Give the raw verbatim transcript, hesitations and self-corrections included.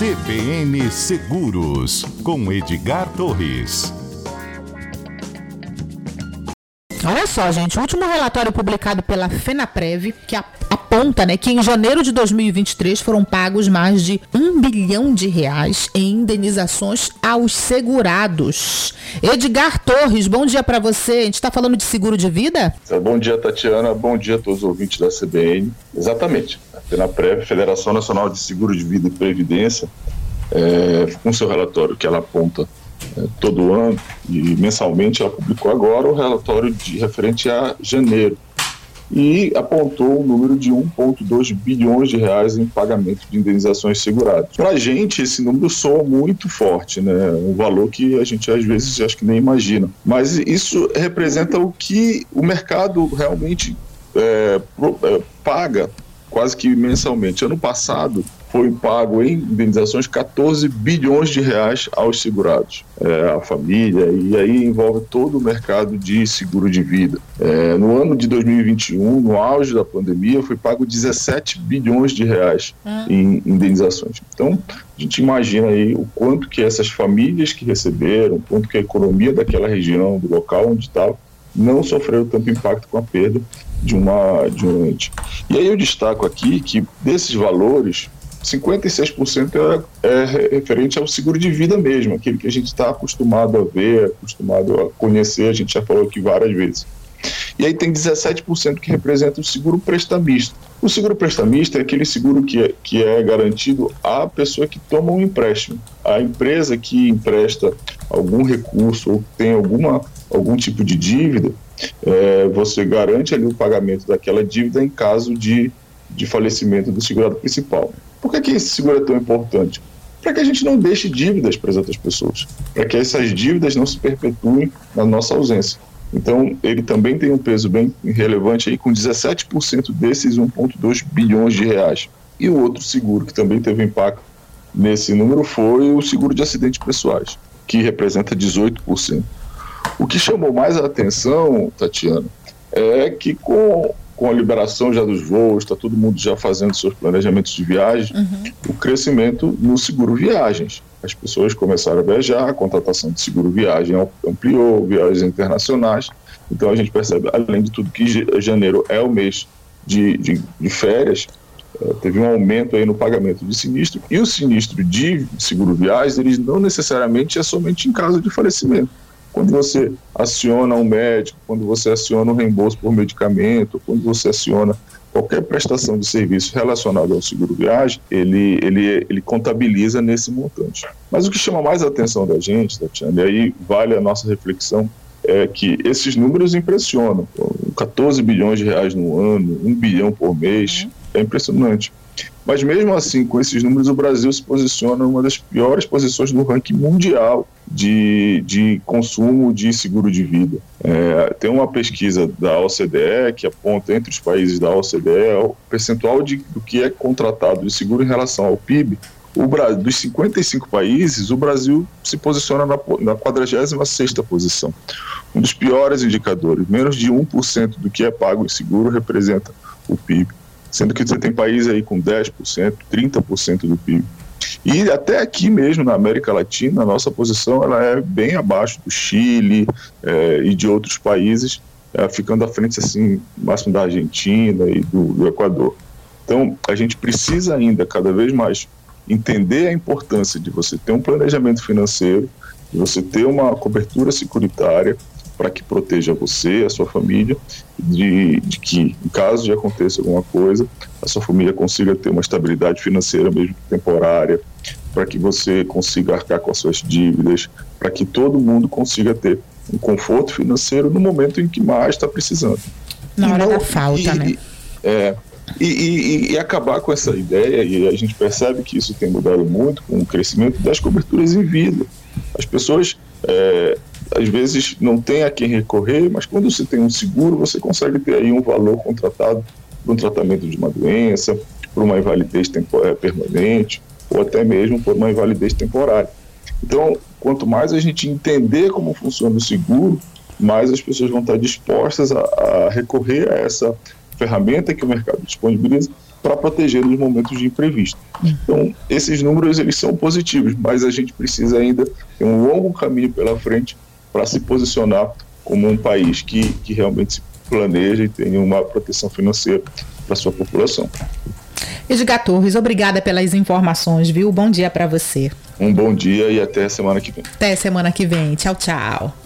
C B N Seguros, com Edgar Torres. Olha só, gente, o último relatório publicado pela FENAPREV, que aponta, né, que em janeiro de dois mil e vinte e três foram pagos mais de um bilhão de reais em indenizações aos segurados. Edgar Torres, bom dia para você. A gente está falando de seguro de vida? Bom dia, Tatiana. Bom dia a todos os ouvintes da C B N. Exatamente. A FENAPREV, Federação Nacional de Seguro de Vida e Previdência, é, com seu relatório que ela aponta É, todo ano e mensalmente, ela publicou agora o relatório de, referente a janeiro e apontou um número de um vírgula dois bilhões de reais em pagamento de indenizações seguradas. Para a gente, esse número soa muito forte, né? Um valor que a gente às vezes acho que nem imagina. Mas isso representa o que o mercado realmente é, pro, é, paga quase que mensalmente. Ano passado foi pago em indenizações quatorze bilhões de reais aos segurados, é, a família, e aí envolve todo o mercado de seguro de vida. É, no ano de dois mil e vinte e um, no auge da pandemia, foi pago dezessete bilhões de reais hum. em indenizações. Então, a gente imagina aí o quanto que essas famílias que receberam, o quanto que a economia daquela região, do local onde estava, não sofreu tanto impacto com a perda de, uma, de um ente. E aí eu destaco aqui que desses valores, cinquenta e seis por cento é, é referente ao seguro de vida mesmo, aquele que a gente está acostumado a ver, acostumado a conhecer, a gente já falou aqui várias vezes. E aí tem dezessete por cento que representa o seguro prestamista. O seguro prestamista é aquele seguro que é, que é garantido à pessoa que toma um empréstimo. A empresa que empresta algum recurso ou tem alguma, algum tipo de dívida, é, você garante ali o pagamento daquela dívida em caso de, de falecimento do segurado principal. Por que, que esse seguro é tão importante? Para que a gente não deixe dívidas para as outras pessoas, para que essas dívidas não se perpetuem na nossa ausência. Então, ele também tem um peso bem relevante aí, com dezessete por cento desses um vírgula dois bilhões de reais. E o outro seguro que também teve impacto nesse número foi o seguro de acidentes pessoais, que representa dezoito por cento. O que chamou mais a atenção, Tatiana, é que com... com a liberação já dos voos, está todo mundo já fazendo seus planejamentos de viagem, uhum. o crescimento no seguro viagens. As pessoas começaram a viajar, a contratação de seguro viagem ampliou, viagens internacionais. Então a gente percebe, além de tudo, que janeiro é o mês de, de, de férias, é, teve um aumento aí no pagamento de sinistro, e o sinistro de seguro viagens, eles não necessariamente é somente em caso de falecimento. Quando você aciona um médico, quando você aciona um reembolso por medicamento, quando você aciona qualquer prestação de serviço relacionado ao seguro viagem, ele, ele, ele contabiliza nesse montante. Mas o que chama mais a atenção da gente, Tatiana, e aí vale a nossa reflexão, é que esses números impressionam. quatorze bilhões de reais no ano, um bilhão por mês, é impressionante. Mas mesmo assim, com esses números, o Brasil se posiciona em uma das piores posições no ranking mundial de, de consumo de seguro de vida. É, tem uma pesquisa da O C D E que aponta entre os países da O C D E o percentual de, do que é contratado de seguro em relação ao P I B. O Brasil, dos cinquenta e cinco países, o Brasil se posiciona na, na quadragésima sexta posição. Um dos piores indicadores, menos de um por cento do que é pago em seguro representa o P I B. Sendo que você tem países aí com dez por cento, trinta por cento do P I B. E até aqui mesmo, na América Latina, a nossa posição ela é bem abaixo do Chile é, e de outros países, é, ficando à frente, assim, máximo da Argentina e do, do Equador. Então, a gente precisa ainda, cada vez mais, entender a importância de você ter um planejamento financeiro, de você ter uma cobertura securitária, para que proteja você, a sua família, de, de que, em caso de aconteça alguma coisa, a sua família consiga ter uma estabilidade financeira, mesmo que temporária, para que você consiga arcar com as suas dívidas, para que todo mundo consiga ter um conforto financeiro no momento em que mais está precisando. Na hora da falta, né? É, e, e, e acabar com essa ideia, e a gente percebe que isso tem mudado muito com o crescimento das coberturas em vida. As pessoas... É, às vezes não tem a quem recorrer, mas quando você tem um seguro, você consegue ter aí um valor contratado para um tratamento de uma doença, por uma invalidez temporária permanente, ou até mesmo por uma invalidez temporária. Então, quanto mais a gente entender como funciona o seguro, mais as pessoas vão estar dispostas a, a recorrer a essa ferramenta que o mercado disponibiliza para proteger nos momentos de imprevisto. Então, esses números eles são positivos, mas a gente precisa ainda ter um longo caminho pela frente para se posicionar como um país que, que realmente se planeja e tenha uma proteção financeira para a sua população. Edgar Torres, obrigada pelas informações, viu? Bom dia para você. Um bom dia e até semana que vem. Até semana que vem. Tchau, tchau.